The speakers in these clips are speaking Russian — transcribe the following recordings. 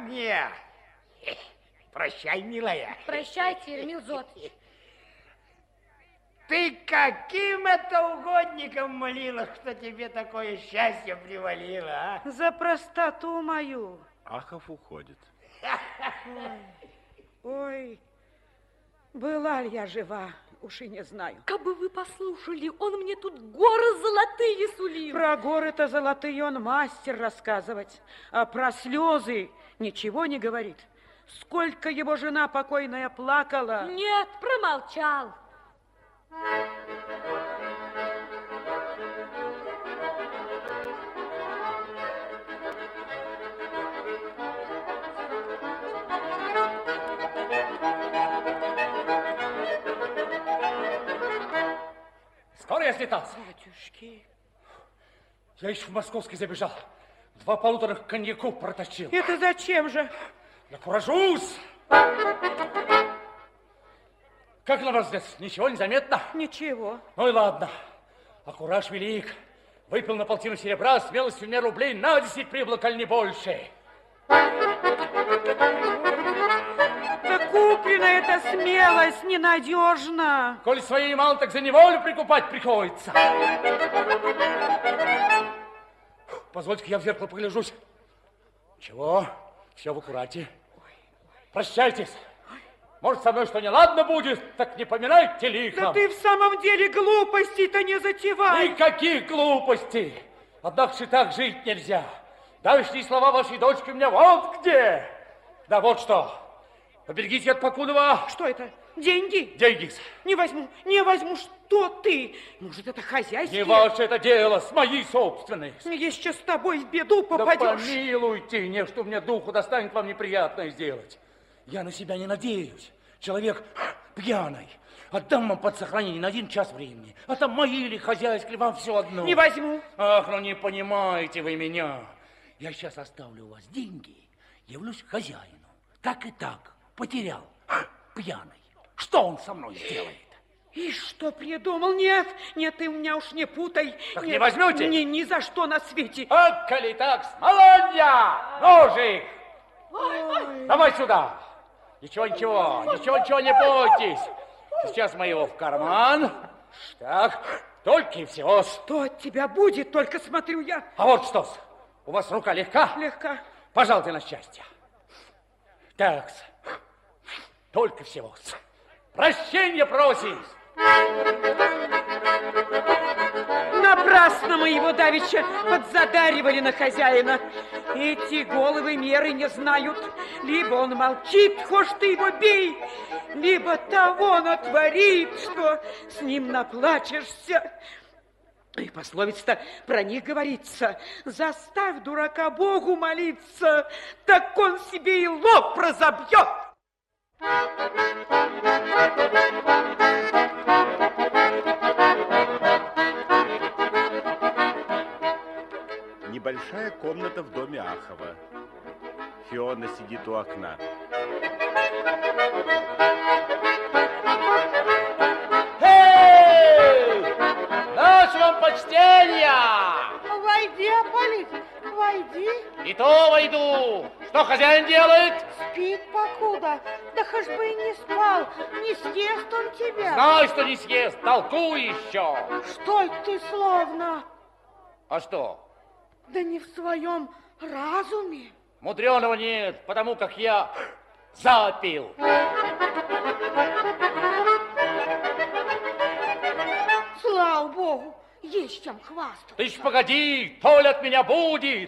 не. Прощай, милая. Прощайте, Ермил Зот. Ты каким это угодником молила, что тебе такое счастье привалило, а? За простоту мою. Ахов уходит. Ой, была ли я жива, уж и не знаю. Как бы вы послушали, он мне тут горы золотые сулил. Про горы-то золотые он мастер рассказывать, а про слезы ничего не говорит. Сколько его жена покойная плакала. Нет, промолчал. Скоро я слетал? Батюшки. Я еще в Московский забежал. 2 полуторных коньяку протащил. Это зачем же? Я куражусь. Как на вас здесь? Ничего не заметно? Ничего. Ну и ладно. А кураж велик. Выпил на 1/2 серебра, смелостью мне рублей на 10 прибыло, коль не больше. Да куплена эта смелость ненадежна. Коль своей мало, так за неволю прикупать приходится. Позвольте-ка я в зеркало погляжусь. Чего? Все в аккурате. Прощайтесь. Может, со мной что неладно будет, так не поминайте лихом. Да ты в самом деле глупостей-то не затевай. Никаких глупостей. Однако же так жить нельзя. Давешние слова вашей дочки у меня вот где. Да вот что. Поберегите от Покудова. Что это? Деньги? Деньги. Не возьму, не возьму. Что ты? Может, это хозяйские? Не ваше это дело, с моей собственной. Еще с тобой в беду Да попадешь. помилуйте, не что мне духу достанет вам неприятное сделать. Я на себя не надеюсь. Человек пьяный. Отдам вам под сохранение на 1 час времени. А там мои или хозяйские, вам все одно. Не возьму. Ах, ну не понимаете вы меня. Я сейчас оставлю у вас деньги, явлюсь к хозяину. Так и так, потерял, пьяный. Что он со мной сделает? И что придумал? Нет, нет, ты меня уж не путай. Так нет, не возьмете? Ни за что на свете. А коли так, смолонья, ножик. Ой. Давай сюда. Ничего, не бойтесь. Сейчас мы его в карман. Так, только и всего. Что от тебя будет, только смотрю я. А вот что, у вас рука легка? Легка. Пожалуйте на счастье. Так, только всего. Прощения просим. Напрасно мы его давеча подзадаривали на хозяина. Эти головы меры не знают. Либо он молчит, хошь ты его бей, либо того натворит, что с ним наплачешься. И пословица-то про них говорится: заставь дурака Богу молиться, так он себе и лоб разобьет. Небольшая комната в доме Ахова. Фиона сидит у окна. Эй! Наше вам почтение! Войди, Аполит, войди. И то войду. Что хозяин делает? Спит покуда. Да хоть бы и не спал, не съест он тебя. Знаю, что не съест, толкуй еще. Что это ты словно? А что? Да не в своем разуме. Мудреного нет, потому как я запил. Слава Богу, есть чем хвастаться. Ты ж погоди, толь от меня будет.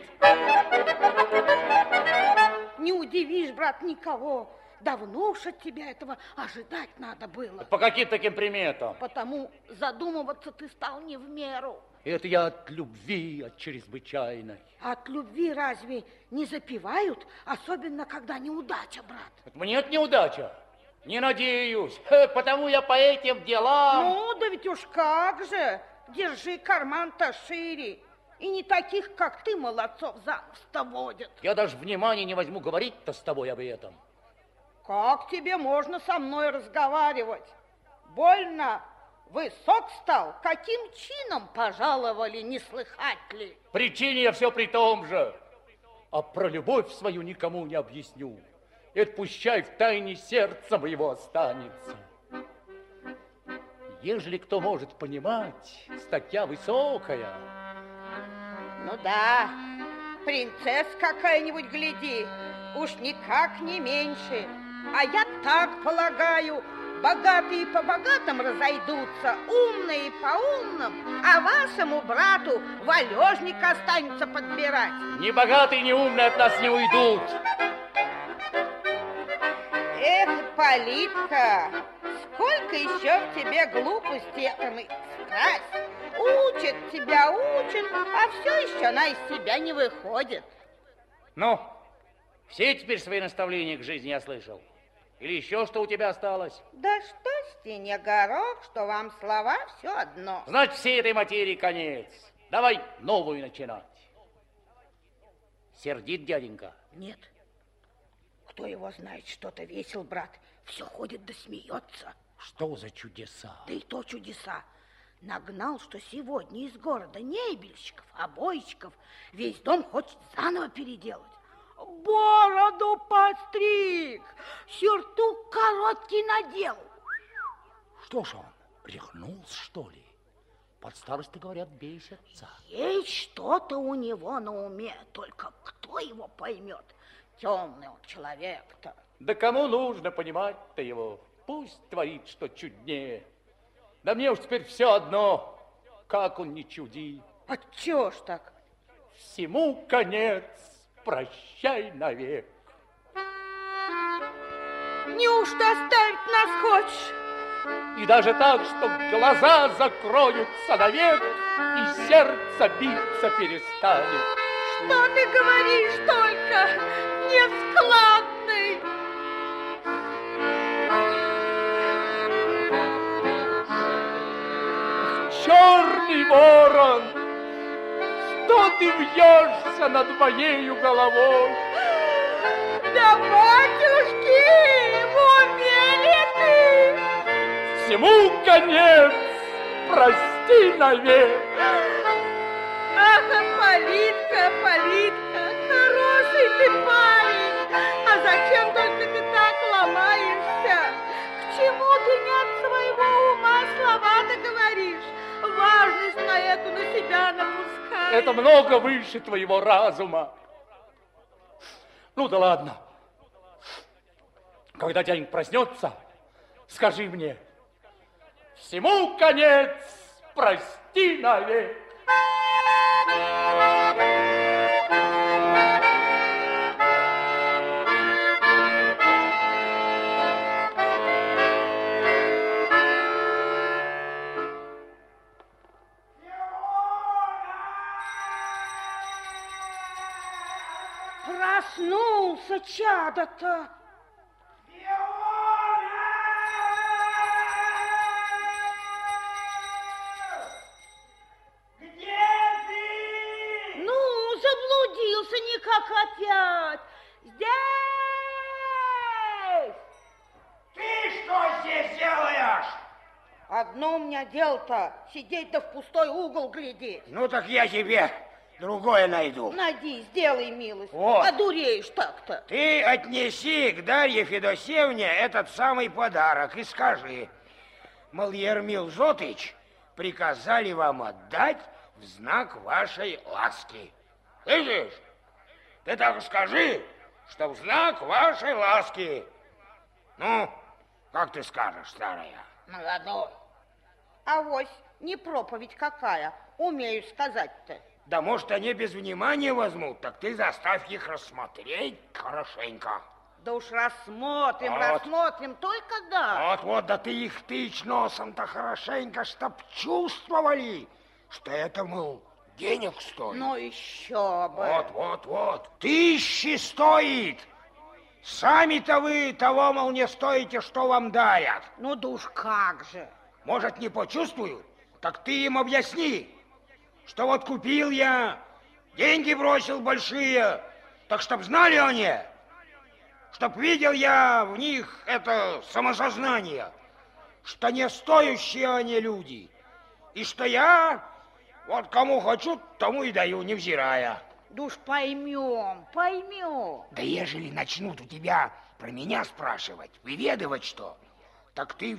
Не удивишь, брат, никого. Давно уж от тебя этого ожидать надо было. По каким таким приметам? Потому задумываться ты стал не в меру. Это я от любви, от чрезвычайной. От любви разве не запивают, особенно когда неудача, брат? Так мне это неудача. Не надеюсь, потому я по этим делам... Ну, да ведь уж как же. Держи карман-то шире. И не таких, как ты, молодцов, за нос-то водят. Я даже внимания не возьму говорить-то с тобой об этом. Как тебе можно со мной разговаривать? Больно высок стал? Каким чином пожаловали, не слыхать ли? Причине я все при том же. а про любовь свою никому не объясню. Это пущай в тайне сердца моего останется. Ежели кто может понимать, статья высокая. Ну да, принцесса какая-нибудь, гляди, уж никак не меньше. А я так полагаю, богатые по богатым разойдутся, умные по умным, а вашему брату валежник останется подбирать. Ни богатые, ни умные от нас не уйдут. Эх, Политка, сколько еще в тебе глупости этому страсть. Учат тебя, учат, а все еще она из себя не выходит. Ну, все теперь свои наставления к жизни я слышал. Или еще что у тебя осталось? Да что стене горох, что вам слова все одно. Значит, всей этой материи конец. Давай новую начинать. Сердит дяденька? Нет. Кто его знает, что-то весел, брат. Все ходит да смеется. Что за чудеса? Да и то чудеса. Нагнал, что сегодня из города мебельщиков, обойщиков весь дом хочет заново переделать. Бороду постриг, сюртук короткий надел. Что ж он, рехнулся, что ли? Под старости, говорят, бесятся. Есть что-то у него на уме, только кто его поймет? Темный он человек-то. Да кому нужно понимать-то его? Пусть творит, что чуднее. Да мне уж теперь все одно, как он не чуди. А чё ж так? Всему конец, прощай навек. Неужто оставить нас хочешь? И даже так, что глаза закроются навек, и сердце биться перестанет. Что ты говоришь только, нескладный? Черный ворон, что ты вьешься над моею головой? Да, батюшки, в уме ли ты? Всему конец, прости навек. Ах, Политка, Политка, хороший ты парень. А зачем только ты так ломаешься? К чему ты не от своего ума слова-то говоришь? Важность на эту на себя напускаешь. Это много выше твоего разума. Ну да ладно. Когда дяденька проснется, скажи мне, всему конец, прости навек. Проснулся чадо-то. Ну, заблудился никак опять. Здесь! Ты что здесь делаешь? Одно у меня дело-то, сидеть да в пустой угол глядеть. Ну так я тебе другое найду. Найди, сделай милость. Вот. Одуреешь так-то. Ты отнеси к Дарье Федосеевне этот самый подарок и скажи, мол, Ермил Зотыч приказали вам отдать в знак вашей ласки. Слышишь? Ты так скажи, что в знак вашей ласки. Ну, как ты скажешь, старая? Молодой. Авось, не проповедь какая, умею сказать-то. Да может, они без внимания возьмут, так ты заставь их рассмотреть хорошенько. Да уж рассмотрим, Вот. рассмотрим, только да. Вот, да ты их тычь носом-то хорошенько, чтоб чувствовали, что это, мол, денег стоит. Ну еще бы. Вот. 1000 стоит. Сами-то вы того, мол, не стоите, что вам дарят. Ну да уж как же. Может, не почувствуют? Так ты им объясни, что вот купил я, деньги бросил большие, так чтоб знали они, чтоб видел я в них это самосознание, что не стоящие они люди, и что я вот кому хочу, тому и даю, невзирая. Да уж поймем, поймем. Да ежели начнут у тебя про меня спрашивать, выведывать что, так ты